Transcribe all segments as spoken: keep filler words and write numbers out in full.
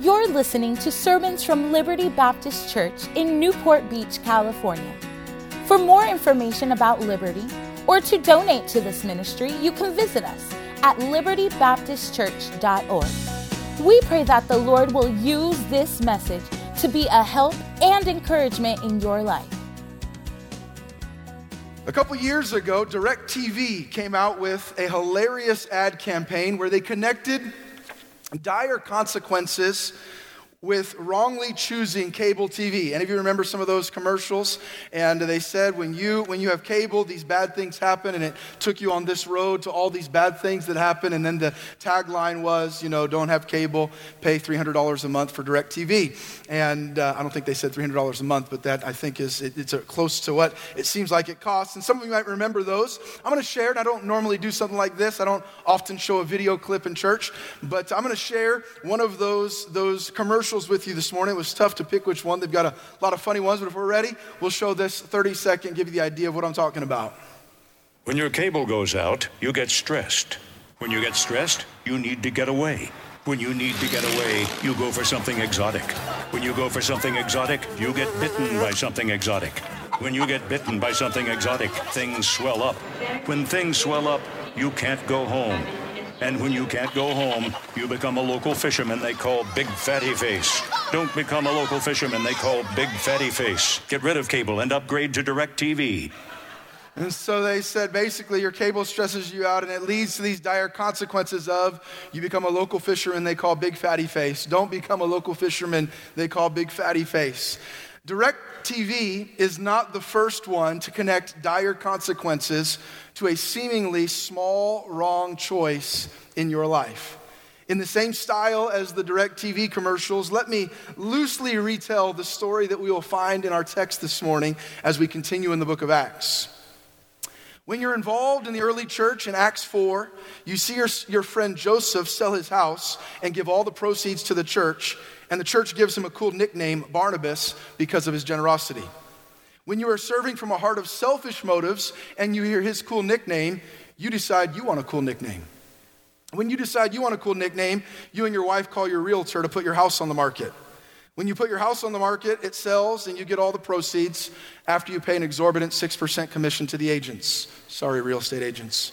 You're listening to sermons from Liberty Baptist Church in Newport Beach, California. For more information about Liberty or to donate to this ministry, you can visit us at liberty baptist church dot org. We pray that the Lord will use this message to be a help and encouragement in your life. A couple years ago, DirecTV came out with a hilarious ad campaign where they connected dire consequences with wrongly choosing cable T V. Any of you remember some of those commercials? And they said, when you when you have cable, these bad things happen, and it took you on this road to all these bad things that happen. And then the tagline was, you know, don't have cable, pay three hundred dollars a month for DirecTV. And uh, I don't think they said three hundred dollars a month, but that I think is it, it's a, close to what it seems like it costs. And some of you might remember those. I'm going to share, and I don't normally do something like this. I don't often show a video clip in church, but I'm going to share one of those those commercials with you this morning. It was tough to pick which one. They've got a lot of funny ones, but if we're ready, we'll show this thirty second, give you the idea of what I'm talking about. When your cable goes out, you get stressed. When you get stressed, you need to get away. When you need to get away, you go for something exotic. When you go for something exotic, you get bitten by something exotic. When you get bitten by something exotic, things swell up. When things swell up, you can't go home. And when you can't go home, you become a local fisherman they call Big Fatty Face. Don't become a local fisherman they call Big Fatty Face. Get rid of cable and upgrade to DirecTV. And so they said, basically, your cable stresses you out, and it leads to these dire consequences of you become a local fisherman they call Big Fatty Face. Don't become a local fisherman they call Big Fatty Face. DirecTV is not the first one to connect dire consequences to a seemingly small, wrong choice in your life. In the same style as the DirecTV commercials, let me loosely retell the story that we will find in our text this morning as we continue in the book of Acts. When you're involved in the early church in Acts four, you see your, your friend Joseph sell his house and give all the proceeds to the church, and the church gives him a cool nickname, Barnabas, because of his generosity. When you are serving from a heart of selfish motives and you hear his cool nickname, you decide you want a cool nickname. When you decide you want a cool nickname, you and your wife call your realtor to put your house on the market. When you put your house on the market, it sells and you get all the proceeds after you pay an exorbitant six percent commission to the agents. Sorry, real estate agents.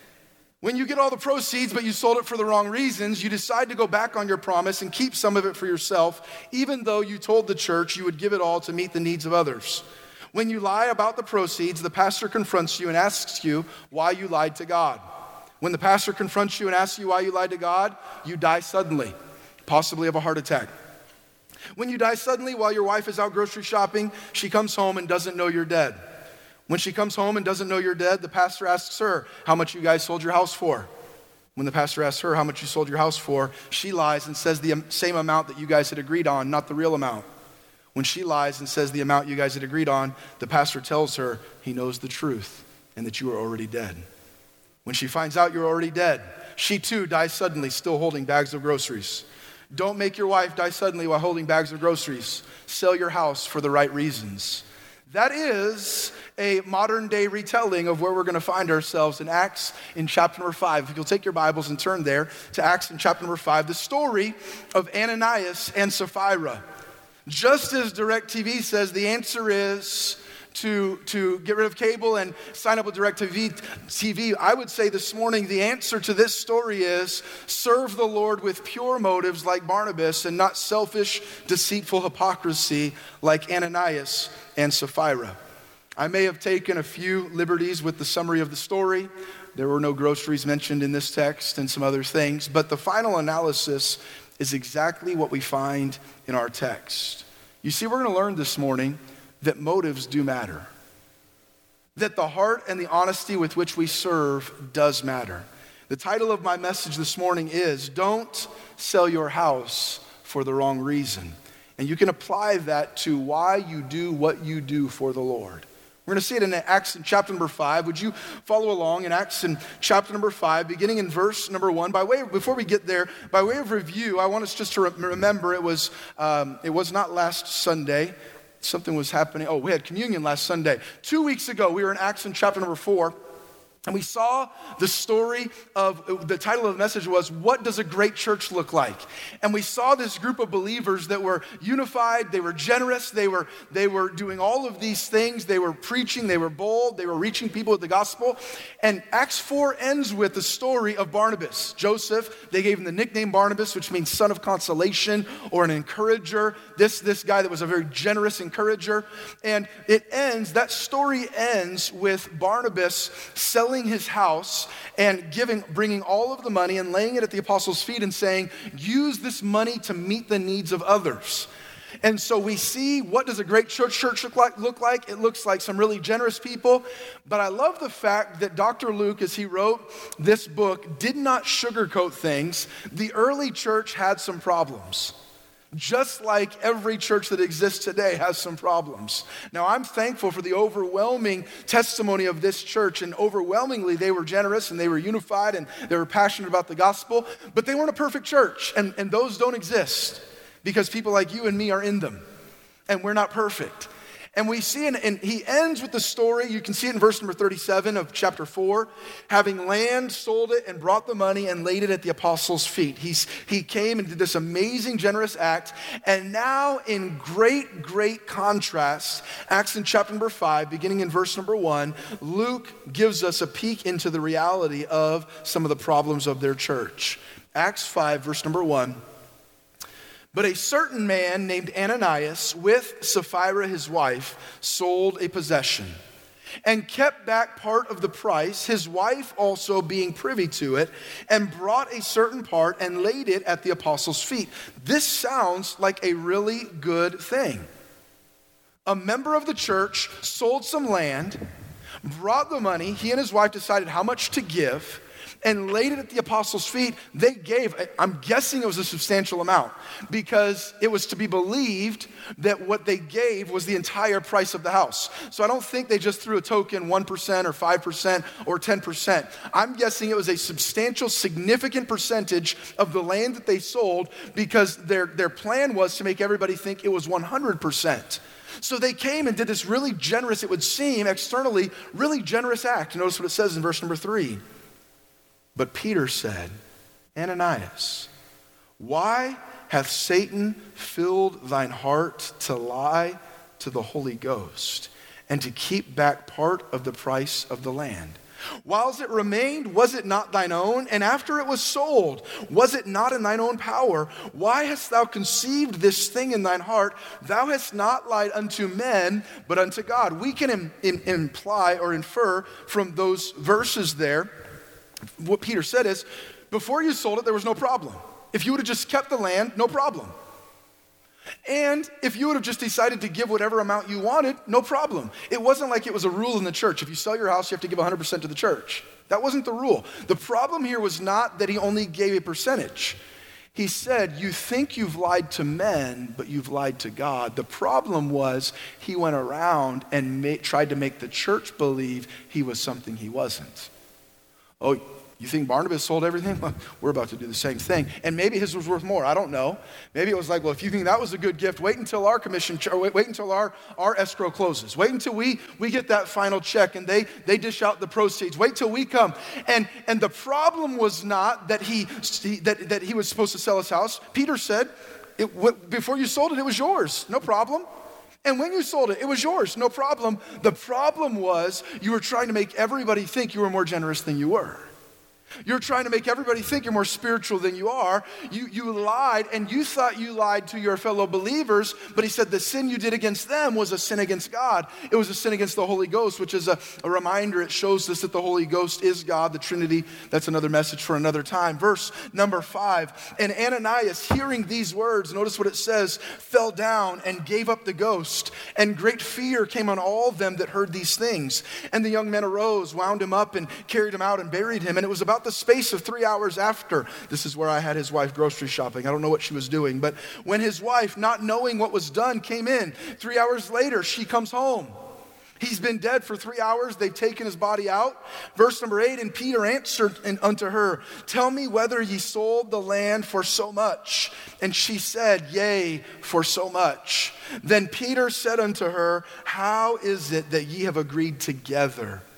When you get all the proceeds, but you sold it for the wrong reasons, you decide to go back on your promise and keep some of it for yourself, even though you told the church you would give it all to meet the needs of others. When you lie about the proceeds, the pastor confronts you and asks you why you lied to God. When the pastor confronts you and asks you why you lied to God, you die suddenly, possibly of a heart attack. When you die suddenly while your wife is out grocery shopping, she comes home and doesn't know you're dead. When she comes home and doesn't know you're dead, the pastor asks her how much you guys sold your house for. When the pastor asks her how much you sold your house for, she lies and says the same amount that you guys had agreed on, not the real amount. When she lies and says the amount you guys had agreed on, the pastor tells her he knows the truth and that you are already dead. When she finds out you're already dead, she too dies suddenly, still holding bags of groceries. Don't make your wife die suddenly while holding bags of groceries. Sell your house for the right reasons. That is a modern day retelling of where we're going to find ourselves in Acts in chapter number five. If you'll take your Bibles and turn there to Acts in chapter number five, the story of Ananias and Sapphira. Just as DirecTV says, the answer is to, to get rid of cable and sign up with DirecTV, I would say this morning the answer to this story is serve the Lord with pure motives like Barnabas and not selfish, deceitful hypocrisy like Ananias and Sapphira. I may have taken a few liberties with the summary of the story. There were no groceries mentioned in this text and some other things, but the final analysis is exactly what we find in our text. You see, we're going to learn this morning that motives do matter. That the heart and the honesty with which we serve does matter. The title of my message this morning is, Don't Sell Your House for the Wrong Reason. And you can apply that to why you do what you do for the Lord. We're going to see it in Acts in chapter number five. Would you follow along in Acts in chapter number five, beginning in verse number one? By way of, before we get there, by way of review, I want us just to re- remember it was um, it was not last Sunday. Something was happening. Oh, we had communion last Sunday. Two weeks ago, we were in Acts in chapter number four. And we saw the story of, the title of the message was, what does a great church look like? And we saw this group of believers that were unified, they were generous, they were, they were doing all of these things, they were preaching, they were bold, they were reaching people with the gospel. And Acts four ends with the story of Barnabas. Joseph, they gave him the nickname Barnabas, which means son of consolation or an encourager. This, this guy that was a very generous encourager. And it ends, that story ends with Barnabas selling his house and giving, bringing all of the money and laying it at the apostles' feet and saying, use this money to meet the needs of others. And so we see, what does a great church church look like? Look like? It looks like some really generous people. But I love the fact that Doctor Luke, as he wrote this book, did not sugarcoat things. The early church had some problems. Just like every church that exists today has some problems. Now, I'm thankful for the overwhelming testimony of this church, and overwhelmingly they were generous and they were unified and they were passionate about the gospel, but they weren't a perfect church, and, and those don't exist because people like you and me are in them, and we're not perfect. And we see, in, and he ends with the story, you can see it in verse number thirty-seven of chapter four, having land, sold it, and brought the money and laid it at the apostles' feet. He's, he came and did this amazing, generous act. And now in great, great contrast, Acts in chapter number five, beginning in verse number one, Luke gives us a peek into the reality of some of the problems of their church. Acts five, verse number one. But a certain man named Ananias, with Sapphira his wife, sold a possession and kept back part of the price, his wife also being privy to it, and brought a certain part and laid it at the apostles' feet. This sounds like a really good thing. A member of the church sold some land, brought the money, he and his wife decided how much to give, and laid it at the apostles' feet. They gave, I'm guessing it was a substantial amount, because it was to be believed that what they gave was the entire price of the house. So I don't think they just threw a token one percent or five percent or ten percent. I'm guessing it was a substantial, significant percentage of the land that they sold, because their, their plan was to make everybody think it was one hundred percent. So they came and did this really generous, it would seem externally, really generous act. Notice what it says in verse number three. But Peter said, Ananias, why hath Satan filled thine heart to lie to the Holy Ghost and to keep back part of the price of the land? Whiles it remained, was it not thine own? And after it was sold, was it not in thine own power? Why hast thou conceived this thing in thine heart? Thou hast not lied unto men, but unto God. We can im- im- imply or infer from those verses there, what Peter said is, before you sold it, there was no problem. If you would have just kept the land, no problem. And if you would have just decided to give whatever amount you wanted, no problem. It wasn't like it was a rule in the church. If you sell your house, you have to give one hundred percent to the church. That wasn't the rule. The problem here was not that he only gave a percentage. He said, you think you've lied to men, but you've lied to God. The problem was he went around and made, tried to make the church believe he was something he wasn't. Oh, you think Barnabas sold everything? Well, we're about to do the same thing. And maybe his was worth more. I don't know. Maybe it was like, well, if you think that was a good gift, wait until our commission, wait, wait until our, our escrow closes. Wait until we, we get that final check and they, they dish out the proceeds. Wait till we come. And, and the problem was not that he, that, that he was supposed to sell his house. Peter said, it, before you sold it, it was yours. No problem. And when you sold it, it was yours, no problem. The problem was you were trying to make everybody think you were more generous than you were. You're trying to make everybody think you're more spiritual than you are. You, you lied, and you thought you lied to your fellow believers, but he said the sin you did against them was a sin against God. It was a sin against the Holy Ghost, which is a, a reminder. It shows us that the Holy Ghost is God, the Trinity. That's another message for another time. Verse number five, and Ananias, hearing these words, notice what it says, fell down and gave up the ghost, and great fear came on all them that heard these things. And the young men arose, wound him up, and carried him out and buried him. And it was about the space of three hours after. This is where I had his wife grocery shopping. I don't know what she was doing, but when his wife, not knowing what was done, came in, three hours later, she comes home. He's been dead for three hours. They've taken his body out. Verse number eight, and Peter answered unto her, tell me whether ye sold the land for so much. And she said, yea, for so much. Then Peter said unto her, how is it that ye have agreed together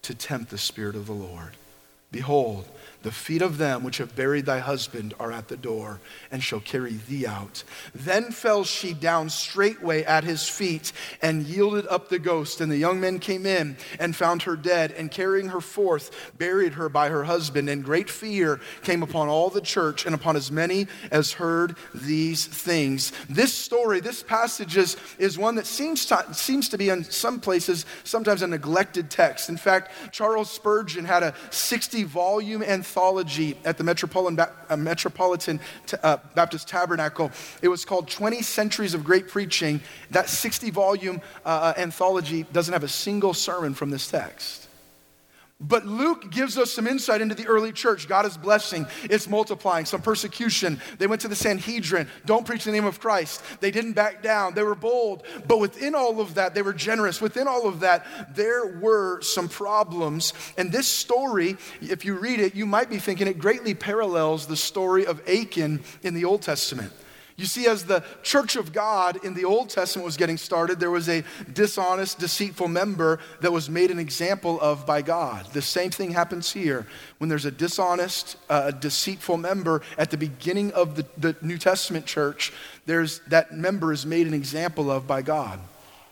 to tempt the Spirit of the Lord. Behold, the feet of them which have buried thy husband are at the door, and shall carry thee out. Then fell she down straightway at his feet, and yielded up the ghost. And the young men came in, and found her dead, and carrying her forth, buried her by her husband. And great fear came upon all the church, and upon as many as heard these things. This story, this passage is, is one that seems to, seems to be in some places, sometimes a neglected text. In fact, Charles Spurgeon had a sixty-volume anthology at the Metropolitan, ba- uh, Metropolitan t- uh, Baptist Tabernacle. It was called twenty Centuries of Great Preaching. That sixty-volume uh, anthology doesn't have a single sermon from this text. But Luke gives us some insight into the early church. God is blessing. It's multiplying. Some persecution. They went to the Sanhedrin. Don't preach the name of Christ. They didn't back down. They were bold. But within all of that, they were generous. Within all of that, there were some problems. And this story, if you read it, you might be thinking it greatly parallels the story of Achan in the Old Testament. You see, as the church of God in the Old Testament was getting started, there was a dishonest, deceitful member that was made an example of by God. The same thing happens here. When there's a dishonest, uh, deceitful member at the beginning of the, the New Testament church, there's that member is made an example of by God.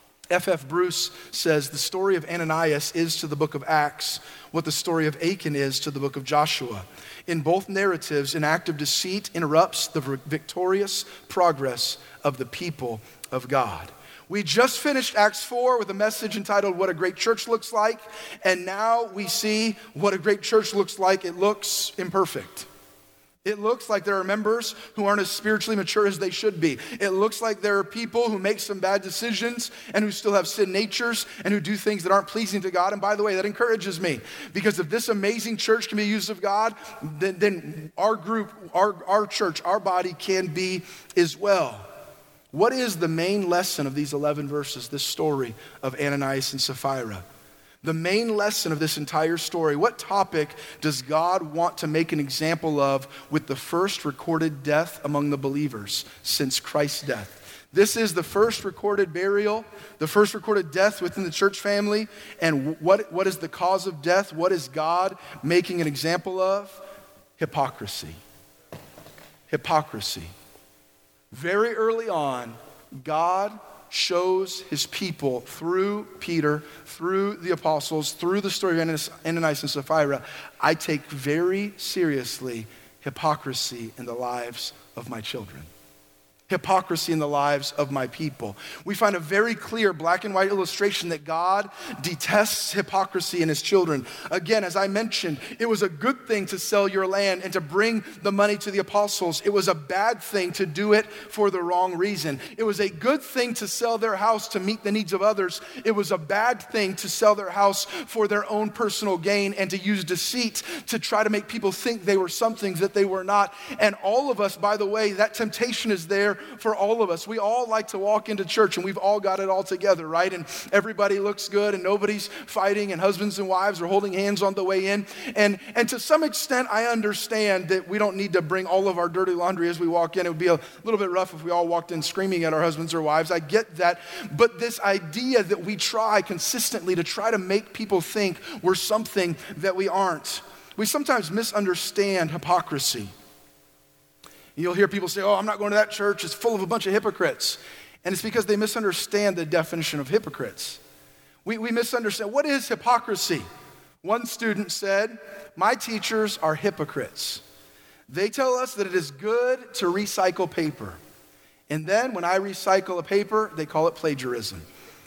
F F Bruce says the story of Ananias is to the book of Acts what the story of Achan is to the book of Joshua. In both narratives, an act of deceit interrupts the victorious progress of the people of God. We just finished Acts four with a message entitled What a Great Church Looks Like, and now we see what a great church looks like. It looks imperfect. It looks like there are members who aren't as spiritually mature as they should be. It looks like there are people who make some bad decisions and who still have sin natures and who do things that aren't pleasing to God. And by the way, that encourages me, because if this amazing church can be used of God, then, then our group, our, our church, our body can be as well. What is the main lesson of these eleven verses, this story of Ananias and Sapphira? The main lesson of this entire story, what topic does God want to make an example of with the first recorded death among the believers since Christ's death? This is the first recorded burial, the first recorded death within the church family. And what, what is the cause of death? What is God making an example of? Hypocrisy. Hypocrisy. Very early on, God shows his people through Peter, through the apostles, through the story of Ananias and Sapphira, I take very seriously hypocrisy in the lives of my children. Hypocrisy in the lives of my people. We find a very clear black and white illustration that God detests hypocrisy in his children. Again, as I mentioned, it was a good thing to sell your land and to bring the money to the apostles. It was a bad thing to do it for the wrong reason. It was a good thing to sell their house to meet the needs of others. It was a bad thing to sell their house for their own personal gain and to use deceit to try to make people think they were something that they were not. And all of us, by the way, that temptation is there for all of us. We all like to walk into church and we've all got it all together, right? And everybody looks good and nobody's fighting and husbands and wives are holding hands on the way in. And, and to some extent, I understand that we don't need to bring all of our dirty laundry as we walk in. It would be a little bit rough if we all walked in screaming at our husbands or wives. I get that. But this idea that we try consistently to try to make people think we're something that we aren't. We sometimes misunderstand hypocrisy. You'll hear people say, oh, I'm not going to that church. It's full of a bunch of hypocrites. And it's because they misunderstand the definition of hypocrites. We, we misunderstand. What is hypocrisy? One student said, my teachers are hypocrites. They tell us that it is good to recycle paper. And then when I recycle a paper, they call it plagiarism.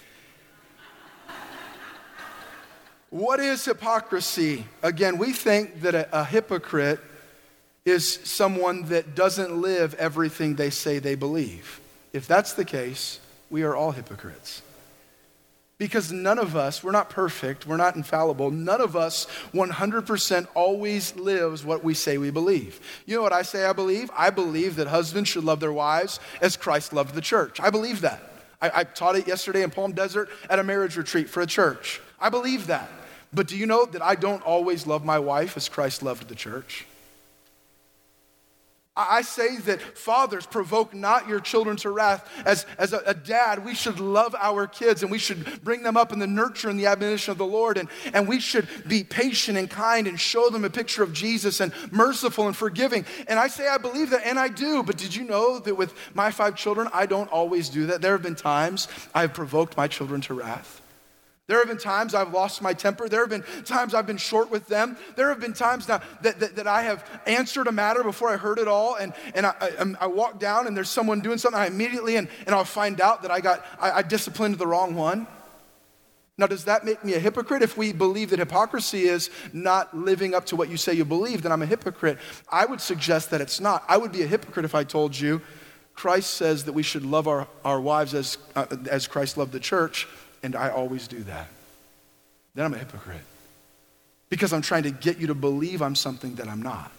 What is hypocrisy? Again, we think that a, a hypocrite is someone that doesn't live everything they say they believe. If that's the case, we are all hypocrites. Because none of us, we're not perfect, we're not infallible, none of us one hundred percent always lives what we say we believe. You know what I say I believe? I believe that husbands should love their wives as Christ loved the church. I believe that. I, I taught it yesterday in Palm Desert at a marriage retreat for a church. I believe that. But do you know that I don't always love my wife as Christ loved the church? I say that fathers, provoke not your children to wrath. As, as a, a dad, we should love our kids and we should bring them up in the nurture and the admonition of the Lord. And, and we should be patient and kind and show them a picture of Jesus and merciful and forgiving. And I say I believe that, and I do. But did you know that with my five children, I don't always do that? There have been times I've provoked my children to wrath. There have been times I've lost my temper. There have been times I've been short with them. There have been times now that, that, that I have answered a matter before I heard it all, and, and I, I, I walk down and there's someone doing something, I immediately, and, and I'll find out that I got, I, I disciplined the wrong one. Now, does that make me a hypocrite? If we believe that hypocrisy is not living up to what you say you believe, then I'm a hypocrite. I would suggest that it's not. I would be a hypocrite if I told you Christ says that we should love our, our wives as, uh, as Christ loved the church, and I always do that. Then I'm a hypocrite. Because I'm trying to get you to believe I'm something that I'm not.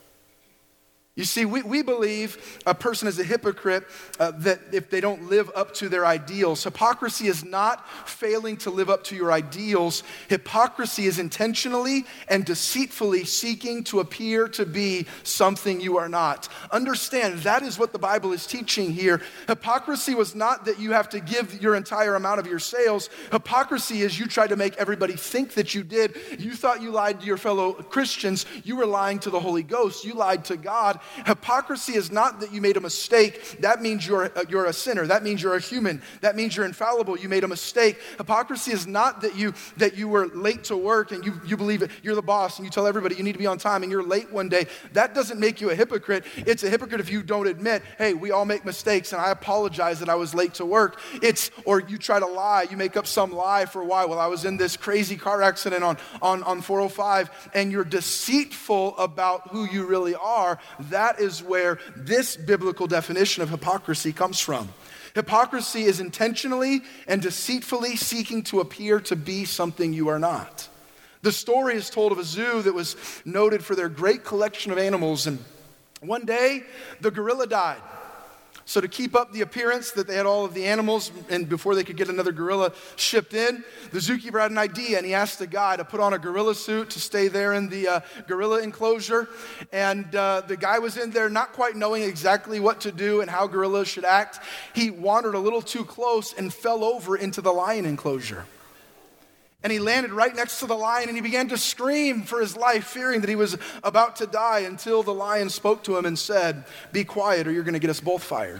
You see, we, we believe a person is a hypocrite uh, that if they don't live up to their ideals. Hypocrisy is not failing to live up to your ideals. Hypocrisy is intentionally and deceitfully seeking to appear to be something you are not. Understand, that is what the Bible is teaching here. Hypocrisy was not that you have to give your entire amount of your sales. Hypocrisy is you tried to make everybody think that you did. You thought you lied to your fellow Christians. You were lying to the Holy Ghost. You lied to God. Hypocrisy is not that you made a mistake. That means you're a, you're a sinner. That means you're a human. That means you're infallible. You made a mistake. Hypocrisy is not that you that you were late to work and you, you believe it. You're the boss and you tell everybody you need to be on time and you're late one day. That doesn't make you a hypocrite. It's a hypocrite if you don't admit, hey, we all make mistakes and I apologize that I was late to work. It's, or you try to lie. You make up some lie for a while. Well, I was in this crazy car accident on, on, on four oh five, and you're deceitful about who you really are. That is where this biblical definition of hypocrisy comes from. Hypocrisy is intentionally and deceitfully seeking to appear to be something you are not. The story is told of a zoo that was noted for their great collection of animals, and one day the gorilla died. So to keep up the appearance that they had all of the animals, and before they could get another gorilla shipped in, the zookeeper had an idea, and he asked the guy to put on a gorilla suit to stay there in the uh, gorilla enclosure. And uh, the guy was in there not quite knowing exactly what to do and how gorillas should act. He wandered a little too close and fell over into the lion enclosure. And he landed right next to the lion, and he began to scream for his life, fearing that he was about to die, until the lion spoke to him and said, "Be quiet or you're going to get us both fired."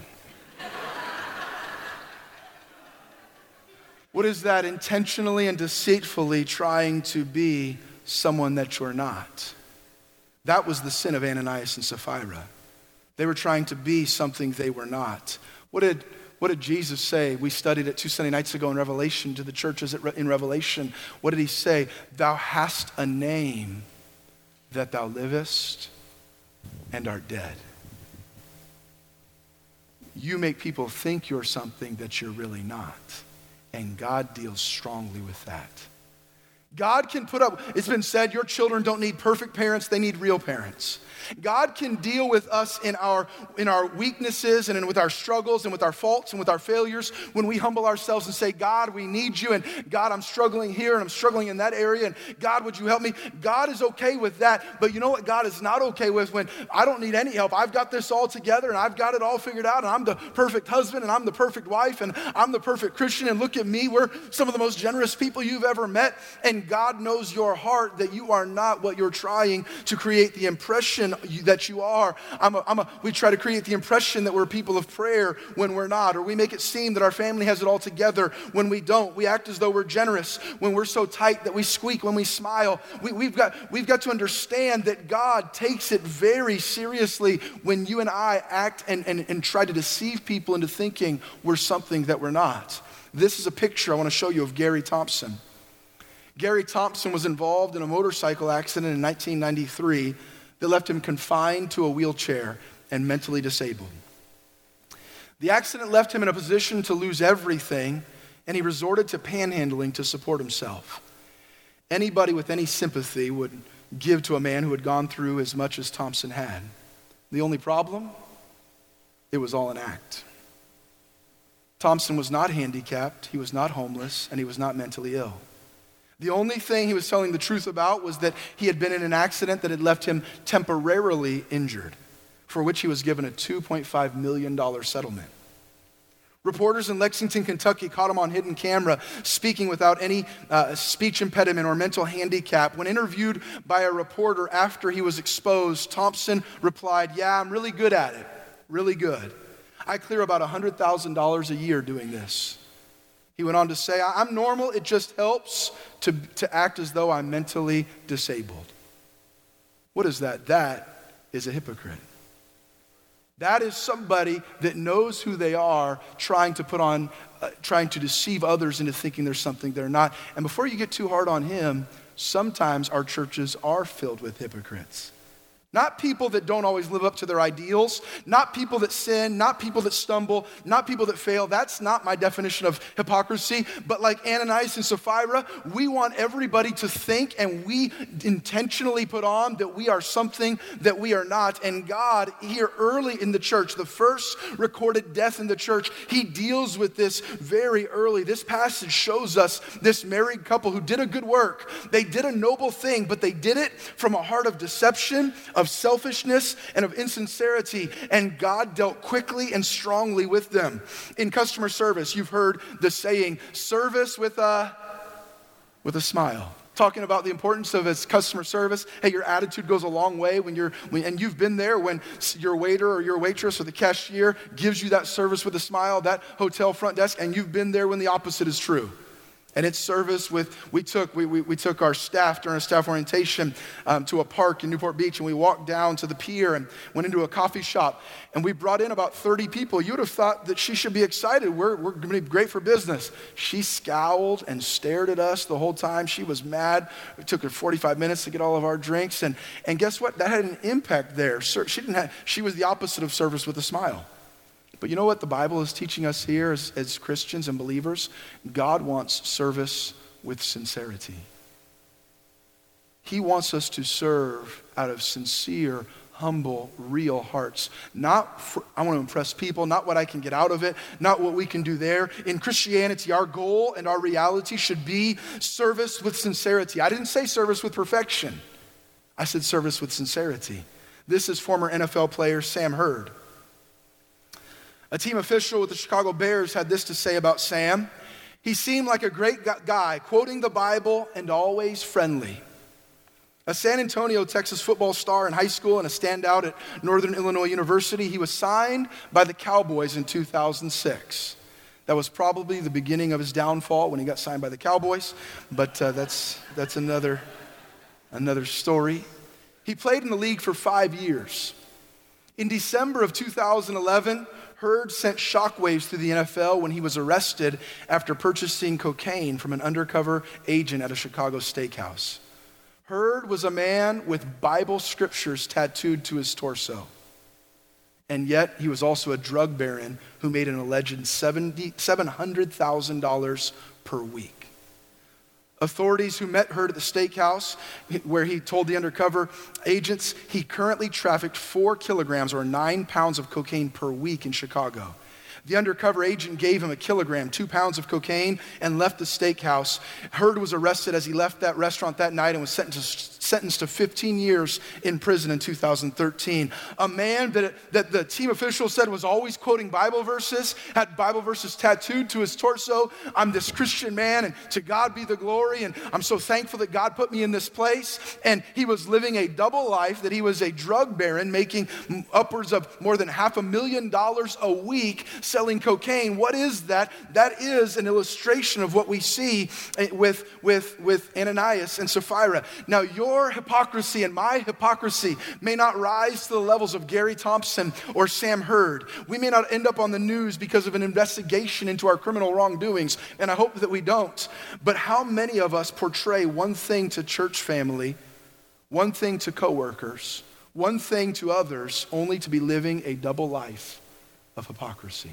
What is that? Intentionally and deceitfully trying to be someone that you're not. That was the sin of Ananias and Sapphira. They were trying to be something they were not. What did What did Jesus say? We studied it two Sunday nights ago in Revelation, to the churches in Revelation. What did he say? Thou hast a name, that thou livest and art dead. You make people think you're something that you're really not. And God deals strongly with that. God can put up, it's been said, your children don't need perfect parents, they need real parents. God can deal with us in our in our weaknesses and in, with our struggles and with our faults and with our failures when we humble ourselves and say, God, we need you, and God, I'm struggling here and I'm struggling in that area, and God, would you help me? God is okay with that, but you know what God is not okay with? When I don't need any help. I've got this all together and I've got it all figured out, and I'm the perfect husband and I'm the perfect wife and I'm the perfect Christian, and look at me, we're some of the most generous people you've ever met, and God knows your heart, that you are not what you're trying to create the impression that you are. I'm a, I'm a, we try to create the impression that we're people of prayer when we're not, or we make it seem that our family has it all together when we don't. We act as though we're generous when we're so tight that we squeak when we smile. We, we've got, we've got to understand that God takes it very seriously when you and I act and, and, and try to deceive people into thinking we're something that we're not. This is a picture I want to show you of Gary Thompson. Gary Thompson was involved in a motorcycle accident in nineteen ninety-three that left him confined to a wheelchair and mentally disabled. The accident left him in a position to lose everything, and he resorted to panhandling to support himself. Anybody with any sympathy would give to a man who had gone through as much as Thompson had. The only problem? It was all an act. Thompson was not handicapped, he was not homeless, and he was not mentally ill. The only thing he was telling the truth about was that he had been in an accident that had left him temporarily injured. For for which he was given a two point five million dollars settlement. Reporters in Lexington, Kentucky caught him on hidden camera speaking without any uh, speech impediment or mental handicap. When interviewed by a reporter after he was exposed, Thompson replied, "Yeah, I'm really good at it, really good. I clear about one hundred thousand dollars a year doing this." He went on to say, "I'm normal, it just helps to, to act as though I'm mentally disabled." What is that? That is a hypocrite. That is somebody that knows who they are, trying to put on, uh, trying to deceive others into thinking there's something they're not. And before you get too hard on him, sometimes our churches are filled with hypocrites. Not people that don't always live up to their ideals, not people that sin, not people that stumble, not people that fail. That's not my definition of hypocrisy. But like Ananias and Sapphira, we want everybody to think, and we intentionally put on that we are something that we are not. And God, here early in the church, the first recorded death in the church, he deals with this very early. This passage shows us this married couple who did a good work. They did a noble thing, but they did it from a heart of deception, of selfishness, and of insincerity, and God dealt quickly and strongly with them. In customer service, you've heard the saying, service with a, with a smile. Talking about the importance of its customer service. Hey, your attitude goes a long way when you're, when, and you've been there when your waiter or your waitress or the cashier gives you that service with a smile, that hotel front desk, and you've been there when the opposite is true. And it's service with, we took we, we, we took our staff during a staff orientation um, to a park in Newport Beach, and we walked down to the pier and went into a coffee shop, and we brought in about thirty people. You would have thought that she should be excited. We're, we're going to be great for business. She scowled and stared at us the whole time. She was mad. It took her forty-five minutes to get all of our drinks, and, and guess what? That had an impact there. She didn't have, she was the opposite of service with a smile. But you know what the Bible is teaching us here as, as Christians and believers? God wants service with sincerity. He wants us to serve out of sincere, humble, real hearts. Not for, I want to impress people, not what I can get out of it, not what we can do there. In Christianity, our goal and our reality should be service with sincerity. I didn't say service with perfection. I said service with sincerity. This is former N F L player Sam Hurd. A team official with the Chicago Bears had this to say about Sam. He seemed like a great guy, quoting the Bible and always friendly. A San Antonio, Texas football star in high school and a standout at Northern Illinois University, he was signed by the Cowboys in two thousand six. That was probably the beginning of his downfall when he got signed by the Cowboys, but uh, that's that's another, another story. He played in the league for five years. In December of two thousand eleven, Hurd sent shockwaves through the N F L when he was arrested after purchasing cocaine from an undercover agent at a Chicago steakhouse. Hurd was a man with Bible scriptures tattooed to his torso. And yet he was also a drug baron who made an alleged seven hundred thousand dollars per week. Authorities who met Hurd at the steakhouse, where he told the undercover agents he currently trafficked four kilograms or nine pounds of cocaine per week in Chicago. The undercover agent gave him a kilogram, two pounds of cocaine, and left the steakhouse. Hurd was arrested as he left that restaurant that night and was sentenced, sentenced to fifteen years in prison in two thousand thirteen. A man that, that the team official said was always quoting Bible verses, had Bible verses tattooed to his torso. I'm this Christian man, and to God be the glory, and I'm so thankful that God put me in this place. And he was living a double life, that he was a drug baron making upwards of more than half a million dollars a week selling cocaine. What is that? That is an illustration of what we see with, with, with Ananias and Sapphira. Now, your hypocrisy and my hypocrisy may not rise to the levels of Gary Thompson or Sam Hurd. We may not end up on the news because of an investigation into our criminal wrongdoings, and I hope that we don't. But how many of us portray one thing to church family, one thing to coworkers, one thing to others, only to be living a double life of hypocrisy?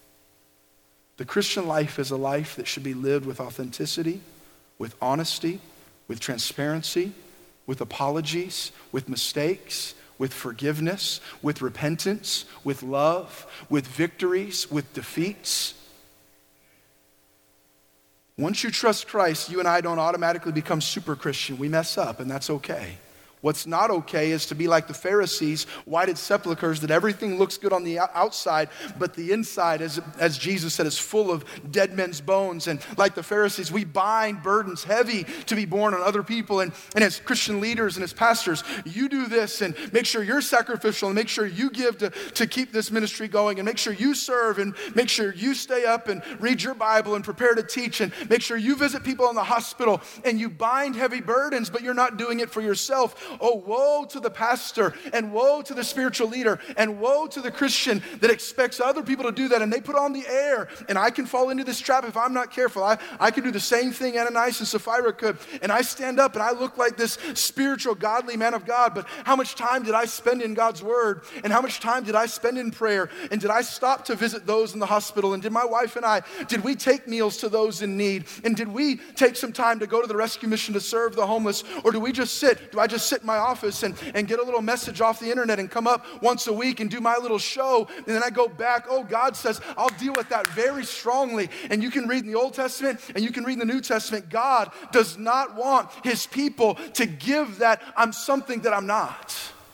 The Christian life is a life that should be lived with authenticity, with honesty, with transparency, with apologies, with mistakes, with forgiveness, with repentance, with love, with victories, with defeats. Once you trust Christ, you and I don't automatically become super Christian. We mess up, and that's okay. What's not okay is to be like the Pharisees, whited sepulchres, that everything looks good on the outside, but the inside, as, as Jesus said, is full of dead men's bones. And like the Pharisees, we bind burdens heavy to be borne on other people. And, and as Christian leaders and as pastors, you do this and make sure you're sacrificial and make sure you give to, to keep this ministry going and make sure you serve and make sure you stay up and read your Bible and prepare to teach and make sure you visit people in the hospital and you bind heavy burdens, but you're not doing it for yourself. Oh, woe to the pastor and woe to the spiritual leader and woe to the Christian that expects other people to do that and they put on the air. And I can fall into this trap if I'm not careful. I, I can do the same thing Ananias and Sapphira could. And I stand up and I look like this spiritual, godly man of God. But how much time did I spend in God's word? And how much time did I spend in prayer? And did I stop to visit those in the hospital? And did my wife and I, did we take meals to those in need? And did we take some time to go to the rescue mission to serve the homeless? Or do we just sit? Do I just sit in my office and, and get a little message off the internet and come up once a week and do my little show? And then I go back, oh, God says, I'll deal with that very strongly. And you can read in the Old Testament and you can read in the New Testament. God does not want his people to give that I'm something that I'm not.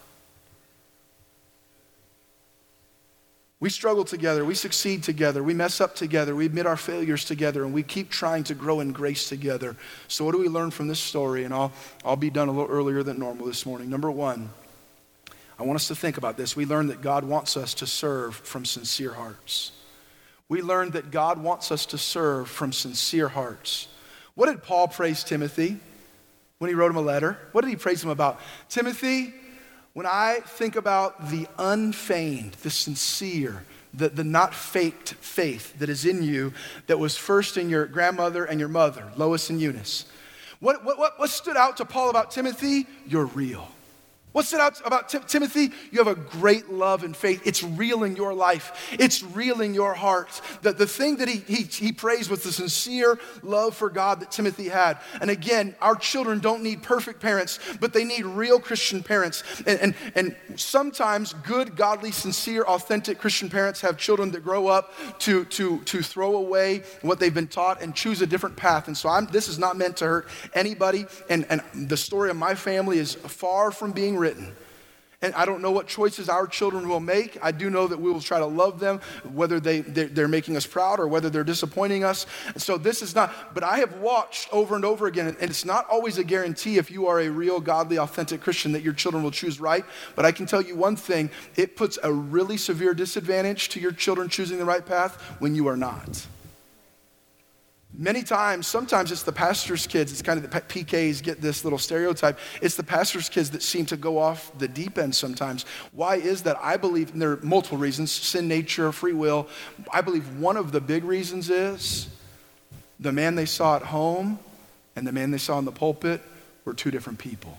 We struggle together, we succeed together, we mess up together, we admit our failures together, and we keep trying to grow in grace together. So what do we learn from this story? And I'll, I'll be done a little earlier than normal this morning. Number one, I want us to think about this. We learned that God wants us to serve from sincere hearts. We learned that God wants us to serve from sincere hearts. What did Paul praise Timothy when he wrote him a letter? What did he praise him about? Timothy, when I think about the unfeigned, the sincere, the, the not faked faith that is in you, that was first in your grandmother and your mother, Lois and Eunice. What, what, what stood out to Paul about Timothy? You're real. What stood out about Tim- Timothy? You have a great love and faith. It's real in your life. It's real in your heart. The, the thing that he, he, he praised was the sincere love for God that Timothy had. And again, our children don't need perfect parents, but they need real Christian parents. And, and, and sometimes good, godly, sincere, authentic Christian parents have children that grow up to, to, to throw away what they've been taught and choose a different path. And so I'm, this is not meant to hurt anybody. And, and the story of my family is far from being written. And I don't know what choices our children will make. I do know that we will try to love them, whether they, they're, they're making us proud or whether they're disappointing us. And so this is not, but I have watched over and over again, and it's not always a guarantee if you are a real, godly, authentic Christian that your children will choose right. But I can tell you one thing, it puts a really severe disadvantage to your children choosing the right path when you are not. Many times, sometimes it's the pastor's kids, it's kind of the P Ks get this little stereotype. It's the pastor's kids that seem to go off the deep end sometimes. Why is that? I believe, and there are multiple reasons, sin nature, free will. I believe one of the big reasons is the man they saw at home and the man they saw in the pulpit were two different people.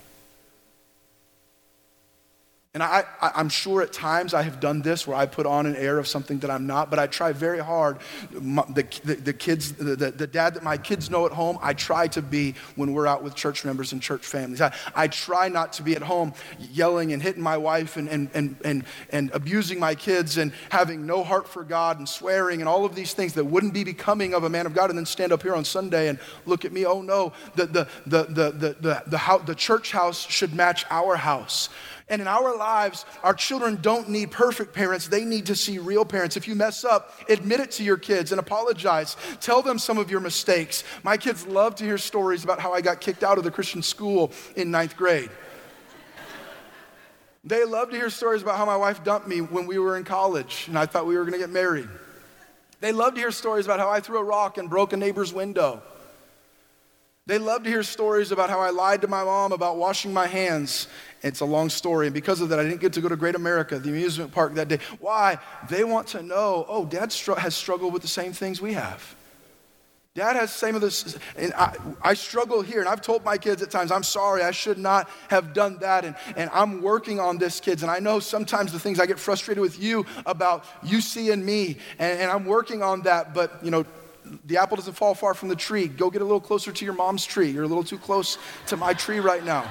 And I, I, I'm sure at times I have done this where I put on an air of something that I'm not, but I try very hard. My, the, the, the kids, the, the, the dad that my kids know at home, I try to be when we're out with church members and church families. I, I try not to be at home yelling and hitting my wife and, and, and, and, and abusing my kids and having no heart for God and swearing and all of these things that wouldn't be becoming of a man of God, and then stand up here on Sunday and look at me. Oh no, the, the, the, the, the, the, the, house, the church house should match our house. And in our lives, our children don't need perfect parents. They need to see real parents. If you mess up, admit it to your kids and apologize. Tell them some of your mistakes. My kids love to hear stories about how I got kicked out of the Christian school in ninth grade. They love to hear stories about how my wife dumped me when we were in college and I thought we were going to get married. They love to hear stories about how I threw a rock and broke a neighbor's window. They love to hear stories about how I lied to my mom about washing my hands. It's a long story, and because of that, I didn't get to go to Great America, the amusement park that day. Why? They want to know, oh, Dad str- has struggled with the same things we have. Dad has some of this, and I, I struggle here, and I've told my kids at times, I'm sorry, I should not have done that, and, and I'm working on this, kids, and I know sometimes the things I get frustrated with you about, you see in me, and, and I'm working on that, but, you know, the apple doesn't fall far from the tree. Go get a little closer to your mom's tree. You're a little too close to my tree right now.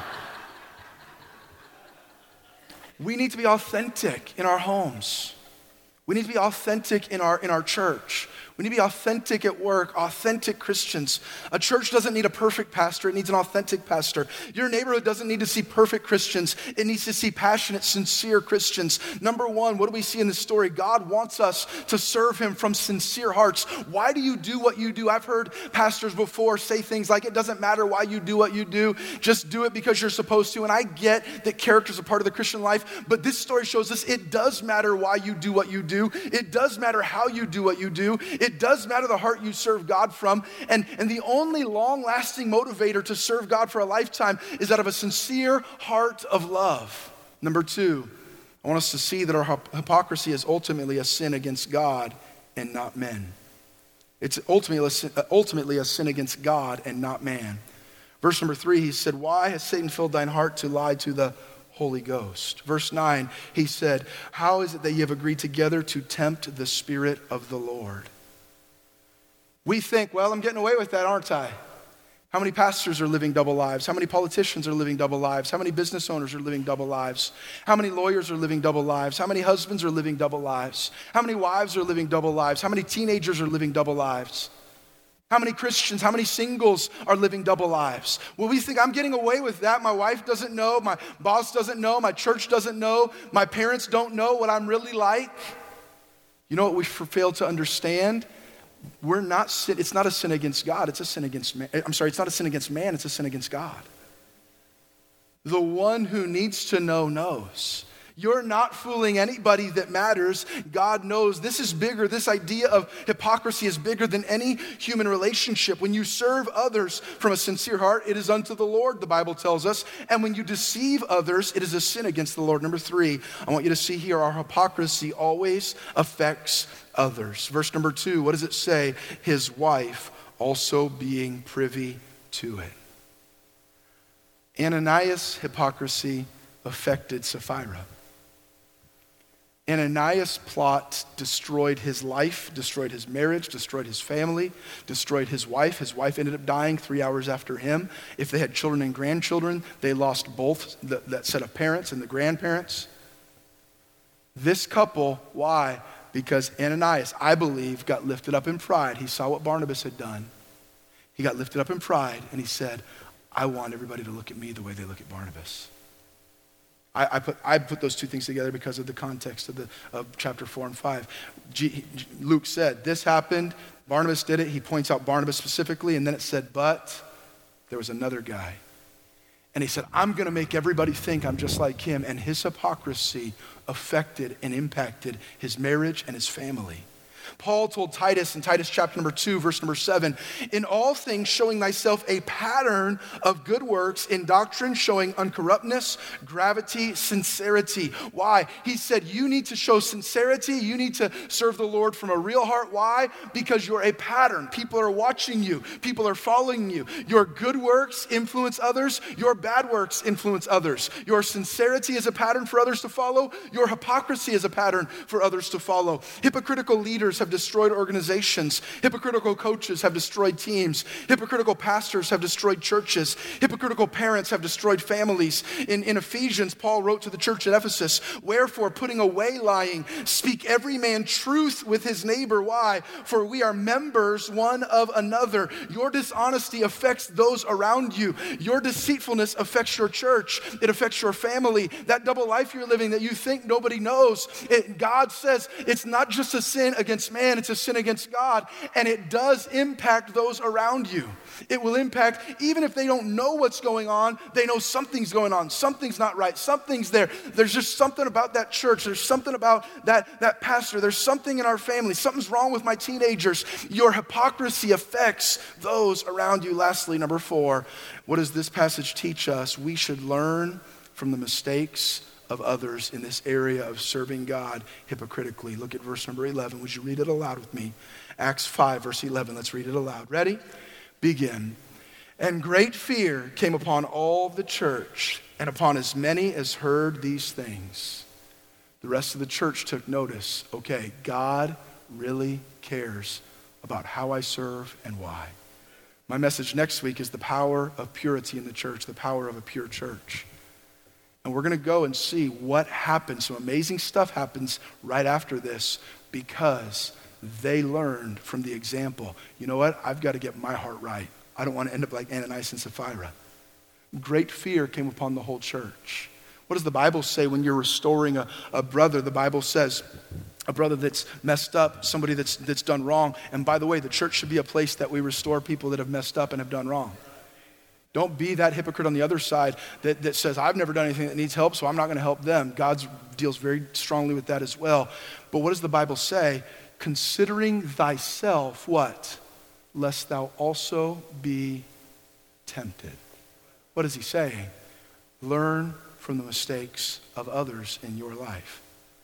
We need to be authentic in our homes. We need to be authentic in our in our church. We need to be authentic at work, authentic Christians. A church doesn't need a perfect pastor, it needs an authentic pastor. Your neighborhood doesn't need to see perfect Christians, it needs to see passionate, sincere Christians. Number one, what do we see in this story? God wants us to serve him from sincere hearts. Why do you do what you do? I've heard pastors before say things like, it doesn't matter why you do what you do, just do it because you're supposed to. And I get that character is a part of the Christian life, but this story shows us it does matter why you do what you do. It does matter how you do what you do. It does matter the heart you serve God from. And, and the only long-lasting motivator to serve God for a lifetime is out of a sincere heart of love. Number two, I want us to see that our hypocrisy is ultimately a sin against God and not men. It's ultimately a sin, ultimately a sin against God and not man. Verse number three, he said, why has Satan filled thine heart to lie to the Holy Ghost? Verse nine, he said, how is it that you have agreed together to tempt the Spirit of the Lord? We think, well, I'm getting away with that, aren't I? How many pastors are living double lives? How many politicians are living double lives? How many business owners are living double lives? How many lawyers are living double lives? How many husbands are living double lives? How many wives are living double lives? How many teenagers are living double lives? How many Christians, how many singles are living double lives? Well, we think I'm getting away with that. My wife doesn't know, my boss doesn't know, my church doesn't know, my parents don't know what I'm really like. You know what we fail to understand? We're not sin, it's not a sin against God, it's a sin against man. I'm sorry, it's not a sin against man, it's a sin against God. The one who needs to know knows. You're not fooling anybody that matters. God knows this is bigger. This idea of hypocrisy is bigger than any human relationship. When you serve others from a sincere heart, it is unto the Lord, the Bible tells us. And when you deceive others, it is a sin against the Lord. Number three, I want you to see here our hypocrisy always affects others. Verse number two, what does it say? His wife also being privy to it. Ananias' hypocrisy affected Sapphira. Ananias' plot destroyed his life, destroyed his marriage, destroyed his family, destroyed his wife. His wife ended up dying three hours after him. If they had children and grandchildren, they lost both the, that set of parents and the grandparents. This couple, why? Because Ananias, I believe, got lifted up in pride. He saw what Barnabas had done. He got lifted up in pride and he said, I want everybody to look at me the way they look at Barnabas. I, I put I put those two things together because of the context of the of chapter four and five. G, Luke said, this happened, Barnabas did it. He points out Barnabas specifically, and then it said, but there was another guy. And he said, I'm going to make everybody think I'm just like him. And his hypocrisy affected and impacted his marriage and his family. Paul told Titus in Titus chapter number two, verse number seven, in all things showing thyself a pattern of good works, in doctrine showing uncorruptness, gravity, sincerity. Why? He said you need to show sincerity. You need to serve the Lord from a real heart. Why? Because you're a pattern. People are watching you. People are following you. Your good works influence others. Your bad works influence others. Your sincerity is a pattern for others to follow. Your hypocrisy is a pattern for others to follow. Hypocritical leaders have destroyed organizations. Hypocritical coaches have destroyed teams. Hypocritical pastors have destroyed churches. Hypocritical parents have destroyed families. In, in Ephesians, Paul wrote to the church at Ephesus, wherefore, putting away lying, speak every man truth with his neighbor. Why? For we are members one of another. Your dishonesty affects those around you. Your deceitfulness affects your church. It affects your family. That double life you're living that you think nobody knows. It, God says it's not just a sin against man, it's a sin against God, and it does impact those around you. It will impact, even if they don't know what's going on, they know something's going on, something's not right, something's there. There's just something about that church, there's something about that, that pastor, there's something in our family, something's wrong with my teenagers. Your hypocrisy affects those around you. Lastly, number four, what does this passage teach us? We should learn from the mistakes of others in this area of serving God hypocritically. Look at verse number eleven. Would you read it aloud with me? Acts five, verse eleven. Let's read it aloud. Ready? Begin. And great fear came upon all the church and upon as many as heard these things. The rest of the church took notice. Okay, God really cares about how I serve and why. My message next week is the power of purity in the church, the power of a pure church. And we're going to go and see what happens. Some amazing stuff happens right after this because They learned from the example. You know what? I've got to get my heart right. I don't want to end up like Ananias and Sapphira. Great fear came upon the whole church. What does the Bible say when you're restoring a, a brother? The Bible says a brother that's messed up, somebody that's, that's done wrong. And by the way, the church should be a place that we restore people that have messed up and have done wrong. Don't be that hypocrite on the other side that, that says, I've never done anything that needs help, so I'm not going to help them. God deals very strongly with that as well. But what does the Bible say? Considering thyself, what? Lest thou also be tempted. What is he saying? Learn from the mistakes of others in your life.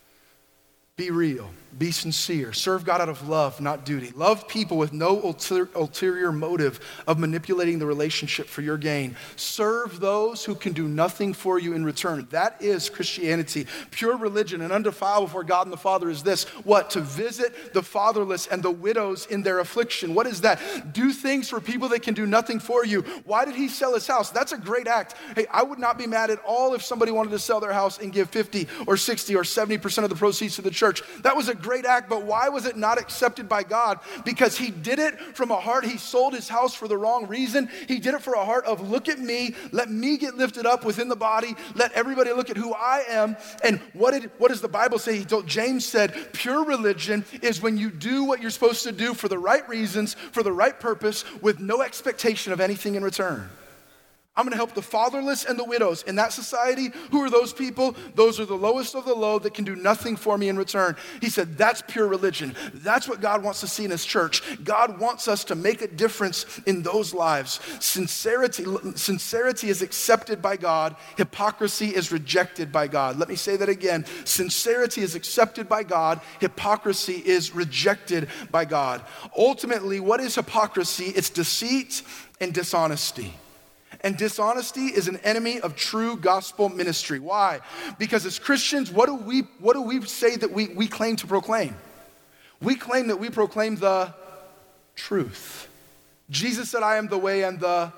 Be real, be sincere, serve God out of love, not duty. Love people with no ulter- ulterior motive of manipulating the relationship for your gain. Serve those who can do nothing for you in return. That is Christianity. Pure religion and undefiled before God and the Father is this. What? To visit the fatherless and the widows in their affliction. What is that? Do things for people that can do nothing for you. Why did he sell his house? That's a great act. Hey, I would not be mad at all if somebody wanted to sell their house and give fifty or sixty or seventy percent of the proceeds to the church. That was a great act, but why was it not accepted by God? Because he did it from a heart. He sold his house for the wrong reason. He did it for a heart of, look at me, let me get lifted up within the body, let everybody look at who I am. And what did what does the Bible say? He told, James said, pure religion is when you do what you're supposed to do for the right reasons, for the right purpose, with no expectation of anything in return. I'm going to help the fatherless and the widows. In that society, who are those people? Those are the lowest of the low that can do nothing for me in return. He said, that's pure religion. That's what God wants to see in his church. God wants us to make a difference in those lives. Sincerity, sincerity is accepted by God. Hypocrisy is rejected by God. Let me say that again. Sincerity is accepted by God. Hypocrisy is rejected by God. Ultimately, what is hypocrisy? It's deceit and dishonesty. And dishonesty is an enemy of true gospel ministry. Why? Because as Christians, what do we what do we say that we, we claim to proclaim? We claim that we proclaim the truth. Jesus said, I am the way and the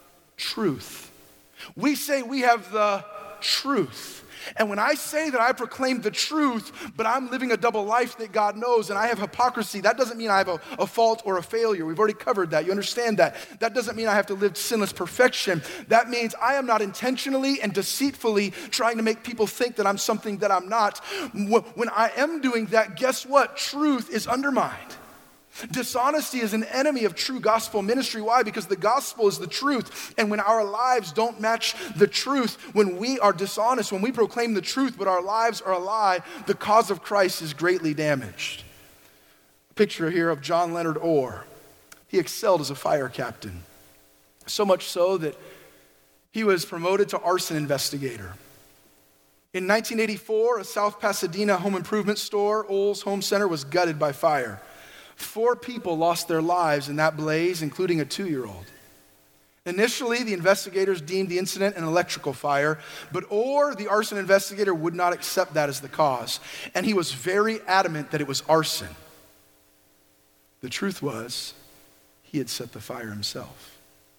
truth. We say we have the truth. And when I say that I proclaim the truth, but I'm living a double life that God knows, and I have hypocrisy, that doesn't mean I have a, a fault or a failure. We've already covered that. You understand that. That doesn't mean I have to live sinless perfection. That means I am not intentionally and deceitfully trying to make people think that I'm something that I'm not. When I am doing that, guess what? Truth is undermined. Dishonesty is an enemy of true gospel ministry. Why? Because the gospel is the truth. And when our lives don't match the truth, when we are dishonest, when we proclaim the truth, but our lives are a lie, the cause of Christ is greatly damaged. A picture here of John Leonard Orr. He excelled as a fire captain. So much so that he was promoted to arson investigator. In nineteen eighty-four, a South Pasadena home improvement store, Ol's Home Center, was gutted by fire. Four people lost their lives in that blaze, including a two-year-old. Initially, the investigators deemed the incident an electrical fire, but Orr, the arson investigator, would not accept that as the cause, and he was very adamant that it was arson. The truth was, he had set the fire himself.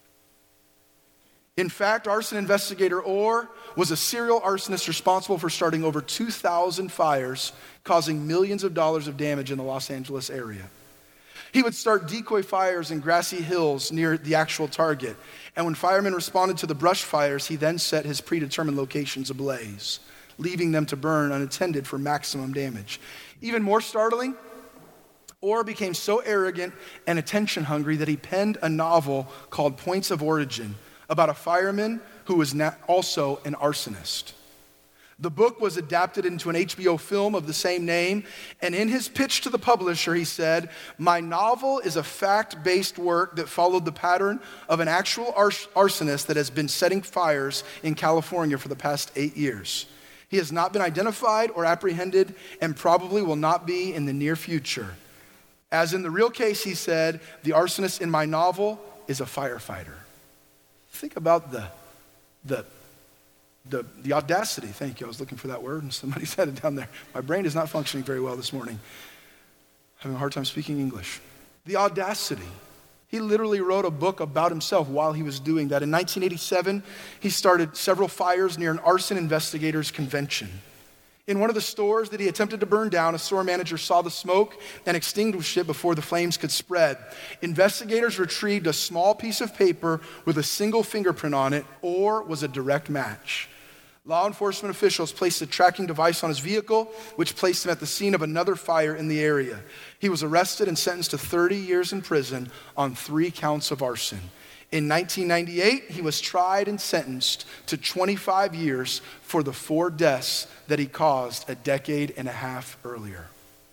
In fact, arson investigator Orr was a serial arsonist responsible for starting over two thousand fires, causing millions of dollars of damage in the Los Angeles area. He would start decoy fires in grassy hills near the actual target. And when firemen responded to the brush fires, he then set his predetermined locations ablaze, leaving them to burn unattended for maximum damage. Even more startling, Orr became so arrogant and attention hungry that he penned a novel called Points of Origin about a fireman who was also an arsonist. The book was adapted into an H B O film of the same name, and in his pitch to the publisher, he said, my novel is a fact-based work that followed the pattern of an actual ars- arsonist that has been setting fires in California for the past eight years. He has not been identified or apprehended and probably will not be in the near future. As in the real case, he said, the arsonist in my novel is a firefighter. Think about the, the, The, the audacity, thank you, I was looking for that word and somebody said it down there. My brain is not functioning very well this morning. Having a hard time speaking English. The audacity. He literally wrote a book about himself while he was doing that. In nineteen eighty-seven, he started several fires near an arson investigators convention. In one of the stores that he attempted to burn down, a store manager saw the smoke and extinguished it before the flames could spread. Investigators retrieved a small piece of paper with a single fingerprint on it, or was a direct match. Law enforcement officials placed a tracking device on his vehicle, which placed him at the scene of another fire in the area. He was arrested and sentenced to thirty years in prison on three counts of arson. In nineteen ninety-eight, he was tried and sentenced to twenty-five years for the four deaths that he caused a decade and a half earlier.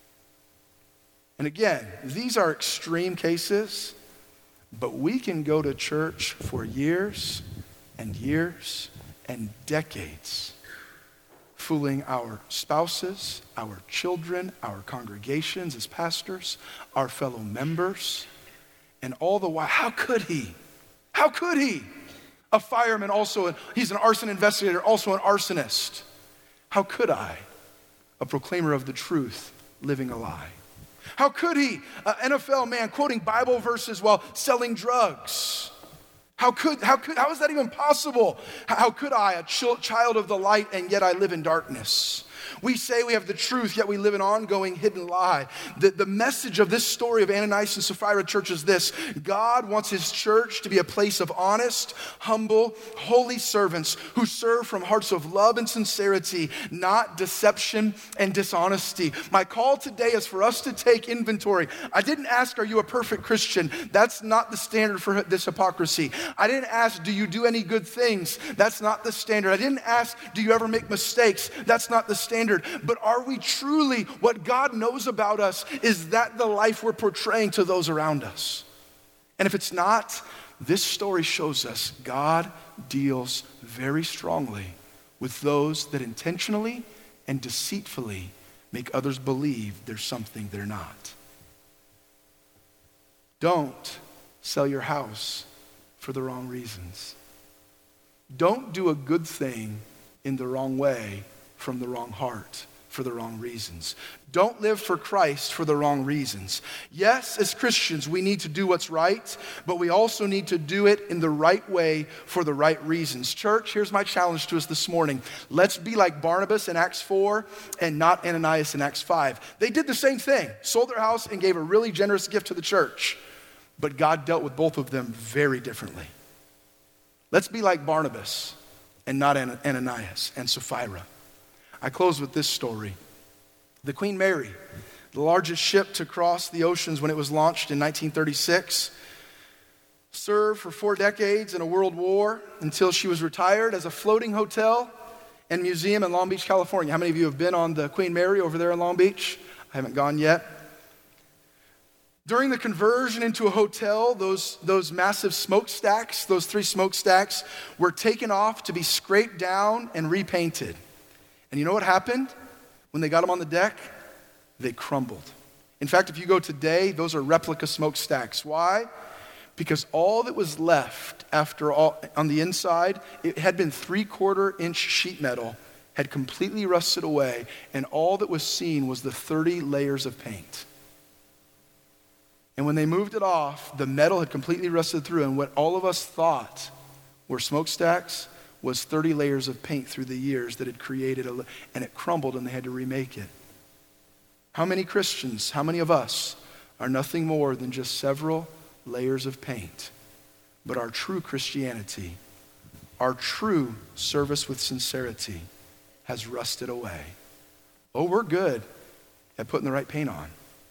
And again, these are extreme cases, but we can go to church for years and years and decades, fooling our spouses, our children, our congregations as pastors, our fellow members, and all the while, how could he? How could he? A fireman, also, he's an arson investigator, also an arsonist. How could I? A proclaimer of the truth, living a lie. How could he? An N F L man quoting Bible verses while selling drugs. How could, how could, how is that even possible? How could I, a ch- child of the light, and yet I live in darkness? We say we have the truth, yet we live an ongoing hidden lie. The, the message of this story of Ananias and Sapphira Church is this: God wants his church to be a place of honest, humble, holy servants who serve from hearts of love and sincerity, not deception and dishonesty. My call today is for us to take inventory. I didn't ask, are you a perfect Christian? That's not the standard for this hypocrisy. I didn't ask, do you do any good things? That's not the standard. I didn't ask, do you ever make mistakes? That's not the standard. But are we truly, what God knows about us, is that the life we're portraying to those around us? And if it's not, this story shows us God deals very strongly with those that intentionally and deceitfully make others believe there's something they're not. Don't sell your house for the wrong reasons. Don't do a good thing in the wrong way from the wrong heart for the wrong reasons. Don't live for Christ for the wrong reasons. Yes, as Christians, we need to do what's right, but we also need to do it in the right way for the right reasons. Church, here's my challenge to us this morning. Let's be like Barnabas in Acts four and not Ananias in Acts five. They did the same thing, sold their house and gave a really generous gift to the church, but God dealt with both of them very differently. Let's be like Barnabas and not Ananias and Sapphira. I close with this story. The Queen Mary, the largest ship to cross the oceans when it was launched in nineteen thirty-six, served for four decades in a world war until she was retired as a floating hotel and museum in Long Beach, California. How many of you have been on the Queen Mary over there in Long Beach? I haven't gone yet. During the conversion into a hotel, those, those massive smokestacks, those three smokestacks, were taken off to be scraped down and repainted. And you know what happened when they got them on the deck? They crumbled. In fact, if you go today, those are replica smokestacks. Why? Because all that was left after all, on the inside, it had been three-quarter inch sheet metal, had completely rusted away, and all that was seen was the thirty layers of paint. And when they moved it off, the metal had completely rusted through, and what all of us thought were smokestacks was thirty layers of paint through the years that had created, a, and it crumbled and they had to remake it. How many Christians, how many of us are nothing more than just several layers of paint? But our true Christianity, our true service with sincerity has rusted away. Oh, we're good at putting the right paint on.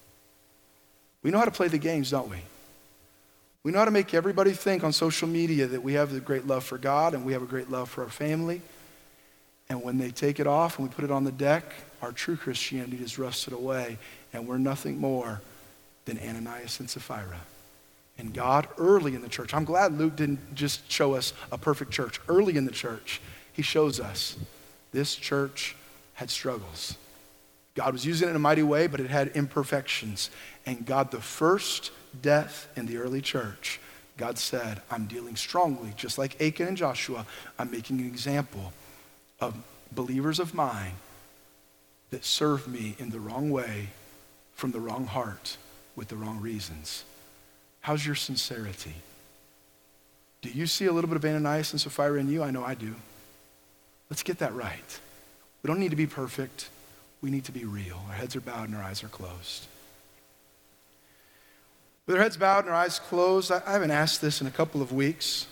We know how to play the games, don't we? We know how to make everybody think on social media that we have a great love for God and we have a great love for our family. And when they take it off and we put it on the deck, our true Christianity is rusted away and we're nothing more than Ananias and Sapphira. And God, early in the church, I'm glad Luke didn't just show us a perfect church. Early in the church, he shows us this church had struggles. God was using it in a mighty way, but it had imperfections. And God, the first death in the early church, God said, I'm dealing strongly, just like Achan and Joshua. I'm making an example of believers of mine that serve me in the wrong way, from the wrong heart, with the wrong reasons. How's your sincerity? Do you see a little bit of Ananias and Sapphira in you? I know I do. Let's get that right. We don't need to be perfect. We need to be real. Our heads are bowed and our eyes are closed. With our heads bowed and our eyes closed, I haven't asked this in a couple of weeks.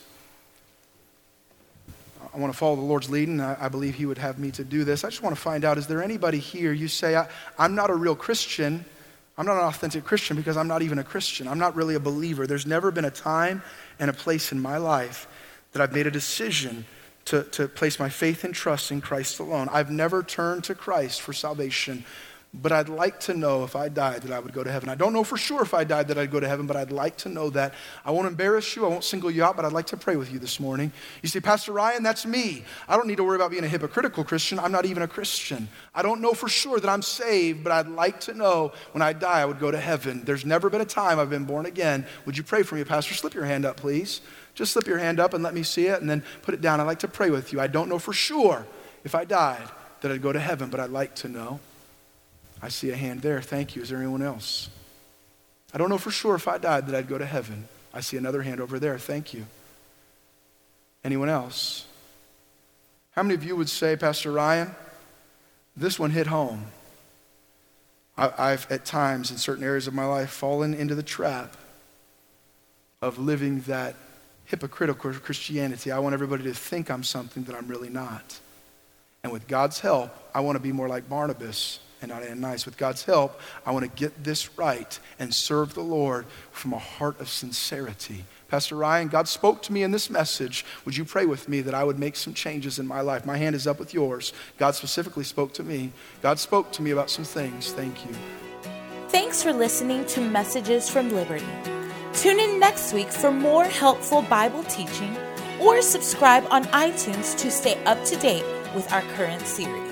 I want to follow the Lord's leading. I, I believe he would have me to do this. I just want to find out, is there anybody here, you say, I, I'm not a real Christian. I'm not an authentic Christian because I'm not even a Christian. I'm not really a believer. There's never been a time and a place in my life that I've made a decision to, to place my faith and trust in Christ alone. I've never turned to Christ for salvation, but I'd like to know if I died that I would go to heaven. I don't know for sure if I died that I'd go to heaven, but I'd like to know that. I won't embarrass you. I won't single you out, but I'd like to pray with you this morning. You say, Pastor Ryan, that's me. I don't need to worry about being a hypocritical Christian. I'm not even a Christian. I don't know for sure that I'm saved, but I'd like to know when I die I would go to heaven. There's never been a time I've been born again. Would you pray for me, Pastor? Slip your hand up, please. Just slip your hand up and let me see it and then put it down. I'd like to pray with you. I don't know for sure if I died that I'd go to heaven, but I'd like to know. I see a hand there. Thank you. Is there anyone else? I don't know for sure if I died that I'd go to heaven. I see another hand over there. Thank you. Anyone else? How many of you would say, Pastor Ryan, this one hit home? I, I've at times in certain areas of my life fallen into the trap of living that hypocritical Christianity. I want everybody to think I'm something that I'm really not. And with God's help, I want to be more like Barnabas and not Ananias. With God's help, I want to get this right and serve the Lord from a heart of sincerity. Pastor Ryan, God spoke to me in this message. Would you pray with me that I would make some changes in my life? My hand is up with yours. God specifically spoke to me. God spoke to me about some things. Thank you. Thanks for listening to Messages from Liberty. Tune in next week for more helpful Bible teaching, or subscribe on iTunes to stay up to date with our current series.